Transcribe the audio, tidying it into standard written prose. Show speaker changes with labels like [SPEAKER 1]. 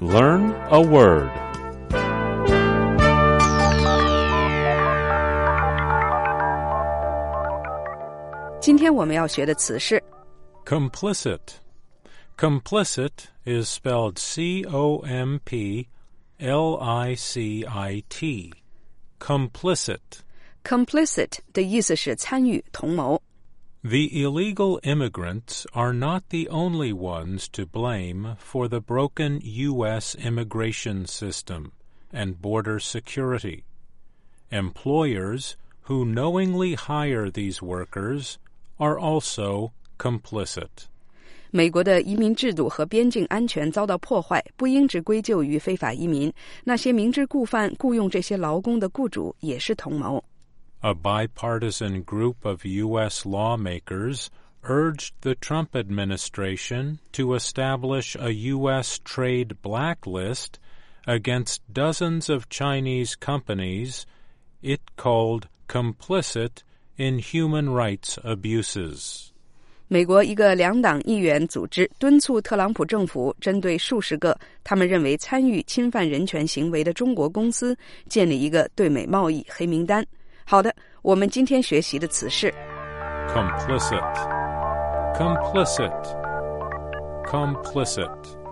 [SPEAKER 1] Learn a word.
[SPEAKER 2] Complicit. Complicit is spelled C-O-M-P-L-I-C-I-T. Complicit.
[SPEAKER 3] Complicit 的意思是参与、同谋。
[SPEAKER 2] The illegal immigrants are not the only ones to blame for the broken U.S. immigration system and border security. Employers who knowingly hire these workers are also complicit.
[SPEAKER 3] 美国的移民制度和边境安全遭到破坏，不应只归咎于非法移民。那些明知故犯雇佣这些劳工的雇主也是同谋。
[SPEAKER 2] A bipartisan group of U.S. lawmakers urged the Trump administration to establish a U.S. trade blacklist against dozens of Chinese companies it called complicit in human rights abuses.
[SPEAKER 3] 美国一个两党议员组织敦促特朗普政府针对数十个他们认为参与侵犯人权行为的中国公司建立一个对美贸易黑名单。好的，我们今天学习的词是
[SPEAKER 2] Complicit. Complicit. Complicit.